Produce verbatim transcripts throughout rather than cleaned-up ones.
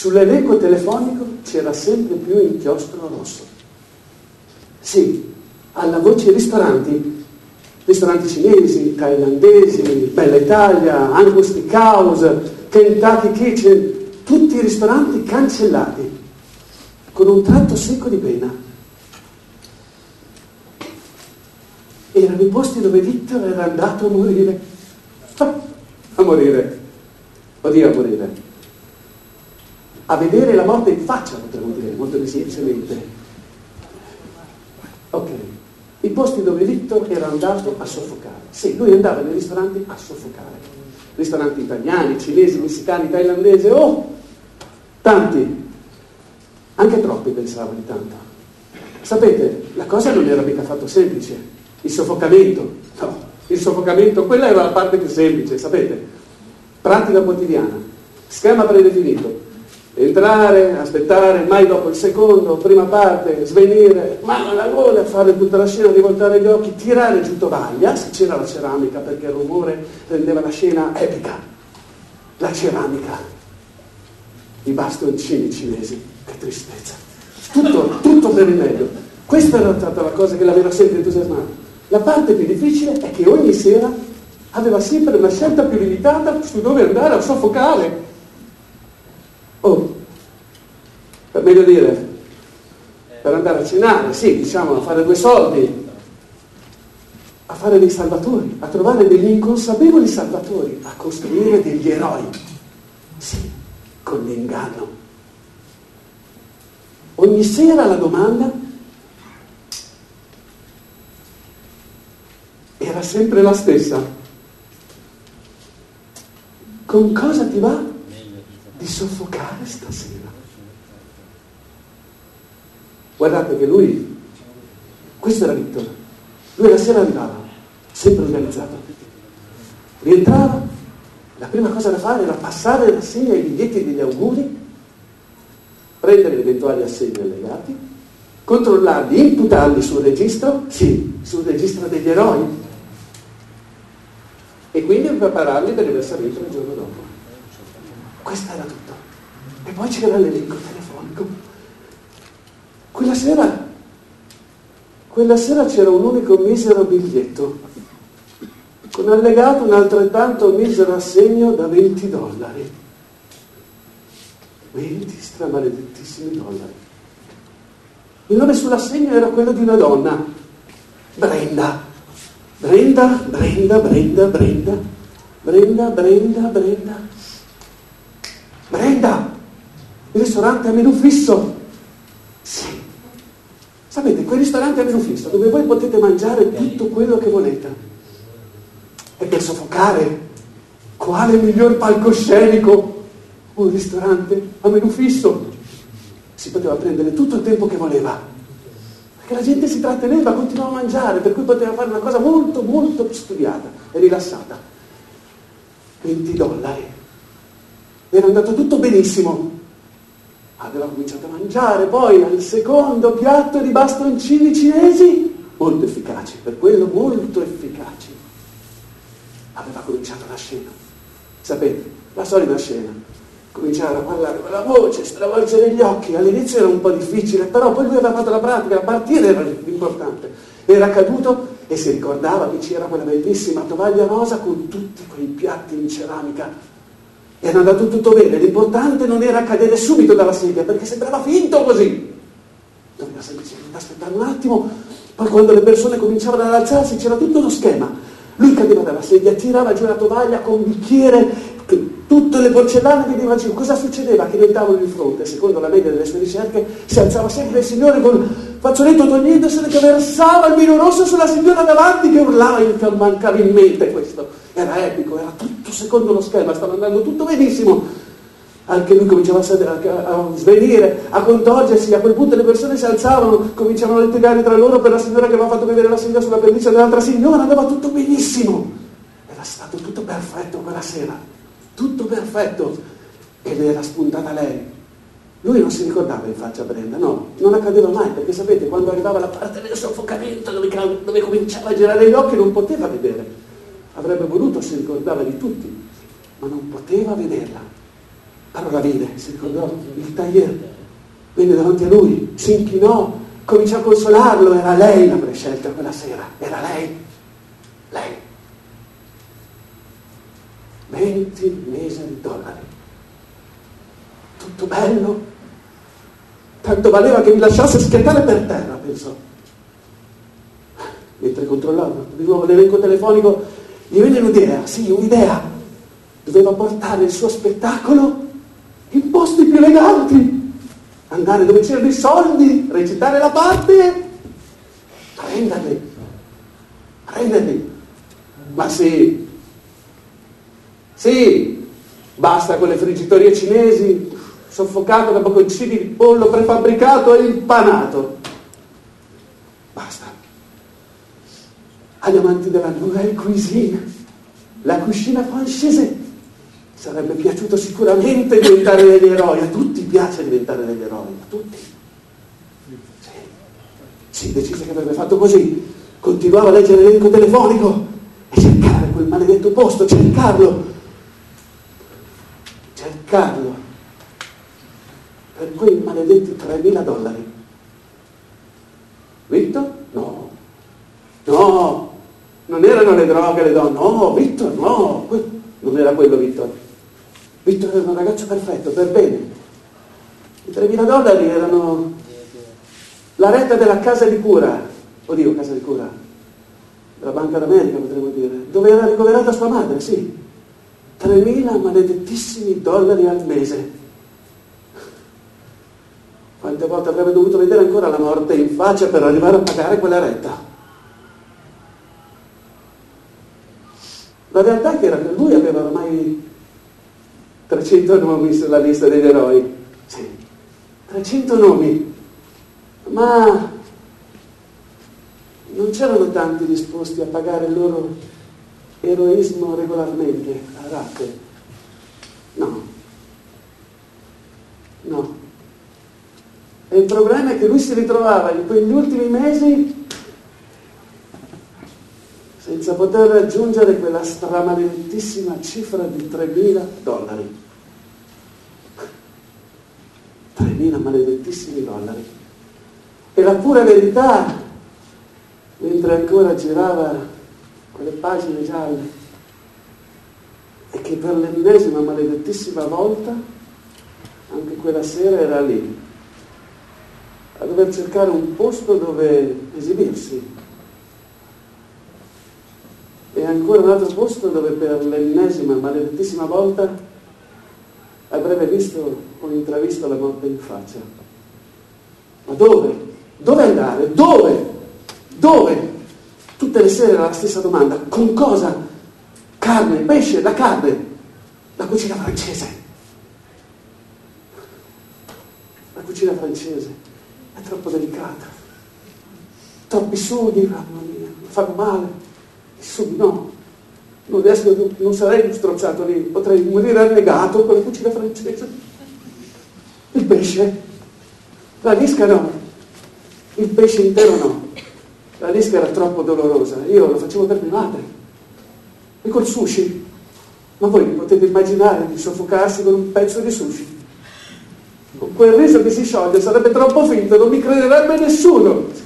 sull'elenco telefonico c'era sempre più inchiostro rosso. Sì, alla voce ristoranti, ristoranti cinesi, thailandesi, Bella Italia, Angus Steakhouse, Kentucky Kitchen, tutti i ristoranti cancellati, con un tratto secco di pena. Erano i posti dove Victor era andato a morire. A morire. Oddio, a morire. A vedere la morte in faccia, potremmo dire, molto semplicemente. Ok. I posti dove Victor era andato a soffocare. Sì, lui andava nei ristoranti a soffocare. Ristoranti italiani, cinesi, messicani, thailandesi, oh, tanti. Anche troppi, pensavo di tanto. Sapete, la cosa non era mica affatto semplice. Il soffocamento, no, il soffocamento, quella era la parte più semplice, sapete? Pratica quotidiana, schema predefinito, entrare, aspettare, mai dopo il secondo, prima parte, svenire, mano alla gola, fare tutta la scena di voltare gli occhi, tirare giù tovaglia, se c'era la ceramica, perché il rumore rendeva la scena epica. La ceramica, i bastoncini cinesi, che tristezza, tutto, tutto per il meglio. Questa era stata la cosa che l'aveva sempre entusiasmato. La parte più difficile è che ogni sera aveva sempre una scelta più limitata su dove andare a soffocare. Oh, per meglio dire, per andare a cenare, sì, diciamo, a fare due soldi, a fare dei salvatori, a trovare degli inconsapevoli salvatori, a costruire degli eroi, sì, con l'inganno. Ogni sera la domanda era sempre la stessa. Con cosa ti va di soffocare stasera? Guardate che lui, questo era Victor, lui la sera arrivava, sempre organizzato, rientrava, la prima cosa da fare era passare l'assegno ai biglietti degli auguri, prendere gli eventuali assegni allegati, controllarli, imputarli sul registro, sì, sul registro degli eroi, e quindi prepararli per il versamento il giorno dopo. Questo era tutto. E poi c'era l'elenco telefonico. Quella sera, quella sera c'era un unico misero biglietto, con allegato un altrettanto misero assegno da venti dollari. venti stramaledettissimi dollari. Il nome sull'assegno era quello di una donna, Brenda. Brenda, Brenda, Brenda, Brenda, Brenda, Brenda, Brenda, Brenda, il ristorante a menù fisso. Sì. Sapete, quel ristorante a menù fisso dove voi potete mangiare tutto quello che volete. E per soffocare, quale miglior palcoscenico? Un ristorante a menù fisso. Si poteva prendere tutto il tempo che voleva. Che la gente si tratteneva, continuava a mangiare, per cui poteva fare una cosa molto, molto studiata e rilassata. venti dollari. Era andato tutto benissimo. Aveva cominciato a mangiare, poi al secondo piatto di bastoncini cinesi, molto efficaci, per quello molto efficaci. Aveva cominciato la scena. Sapete, la solita scena. Cominciare a parlare con la voce, stravolgere gli occhi. All'inizio era un po' difficile, però poi lui aveva fatto la pratica, la partita era l'importante. Era caduto e si ricordava che c'era quella bellissima tovaglia rosa con tutti quei piatti in ceramica. Era andato tutto bene, l'importante non era cadere subito dalla sedia, perché sembrava finto così. Doveva semplicemente aspettare un attimo, poi quando le persone cominciavano ad alzarsi c'era tutto uno schema. Lui cadeva dalla sedia, tirava giù la tovaglia con un bicchiere, tutte le porcellane vedeva giù. Cosa succedeva? Che nel tavolo di fronte, secondo la media delle sue ricerche, si alzava sempre il signore col fazzoletto togliendosene, che versava il vino rosso sulla signora davanti, che urlava immancabilmente. Questo era epico, era tutto secondo lo schema, stava andando tutto benissimo. Anche lui cominciava a, a svenire, a contorgersi. A quel punto le persone si alzavano, cominciavano a litigare tra loro per la signora che aveva fatto vedere la signora sulla pelliccia dell'altra signora. Andava tutto benissimo, era stato tutto perfetto quella sera, tutto perfetto, e le era spuntata lei. Lui non si ricordava in faccia Brenda, no, non accadeva mai, perché sapete, quando arrivava la parte del soffocamento dove, dove cominciava a girare gli occhi non poteva vedere. Avrebbe voluto, si ricordava di tutti, ma non poteva vederla. Allora vide, si ricordò il taglier, venne davanti a lui, si inchinò, cominciò a consolarlo, era lei la prescelta quella sera, era lei, lei. venti miseri dollari. Tutto bello, tanto valeva che mi lasciasse schiattare per terra, pensò. Mentre controllava di nuovo l'elenco telefonico, gli venne un'idea, sì, un'idea. Doveva portare il suo spettacolo in posti più eleganti, andare dove c'erano i soldi, recitare la parte, prenderli, prenderli. Ma sì, sì, basta con le friggitorie cinesi, soffocato da bocconcini di pollo prefabbricato e impanato. Basta. Agli amanti della nouvelle cuisine, la cucina francese, sarebbe piaciuto sicuramente diventare degli eroi. A tutti piace diventare degli eroi, a tutti. Sì, sì, decise che avrebbe fatto così. Continuava a leggere l'elenco telefonico e cercare quel maledetto posto, cercarlo. Cercarlo. Per quei maledetti tremila dollari. Victor? No. No. Non erano le droghe, le donne. No, Victor, no. Non era quello Victor. Victor era un ragazzo perfetto, per bene. I tremila dollari erano la retta della casa di cura, oddio, casa di cura, della Banca d'America potremmo dire, dove era ricoverata sua madre, sì. tremila maledettissimi dollari al mese. Quante volte avrebbe dovuto vedere ancora la morte in faccia per arrivare a pagare quella retta? La realtà è che era che lui aveva ormai trecento nomi sulla lista degli eroi. Sì, trecento nomi. Ma non c'erano tanti disposti a pagare il loro eroismo regolarmente, a rate. No. No. E il problema è che lui si ritrovava in quegli ultimi mesi senza poter raggiungere quella stramaledettissima cifra di tremila dollari. tremila maledettissimi dollari. E la pura verità, mentre ancora girava quelle pagine gialle, è che per l'ennesima maledettissima volta, anche quella sera era lì, a dover cercare un posto dove esibirsi. E ancora un altro posto dove per l'ennesima maledettissima volta avrebbe visto o intravisto la morte in faccia. Ma dove? Dove andare? Dove? Dove? Tutte le sere era la stessa domanda. Con cosa? Carne, pesce, la carne. La cucina francese. La cucina francese è troppo delicata. Troppi sughi, mamma mia, mi fanno male. Su, no, non riesco, non sarei più strozzato lì, potrei morire annegato con la cucina francese. Il pesce, la lisca no, il pesce intero no, la lisca era troppo dolorosa, io lo facevo per mia madre. E col sushi, ma voi potete immaginare di soffocarsi con un pezzo di sushi? Con quel riso che si scioglie sarebbe troppo finto, non mi crederebbe nessuno.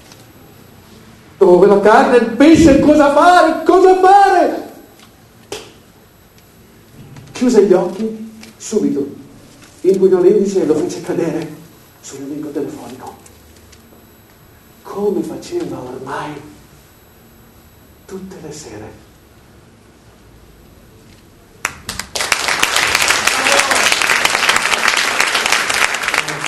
Dove la carne, il pesce, cosa fare? Cosa fare? Chiuse gli occhi, subito, impugnò l'indice e lo fece cadere sull'elenco telefonico. Come faceva ormai tutte le sere.